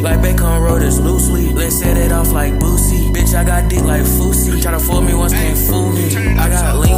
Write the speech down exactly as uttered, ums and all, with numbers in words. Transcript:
like Bacon Road is loosely. Let's set it off like Boosie. Bitch, I got dick like Fousey. Tryna fool me once, can't fool me. I got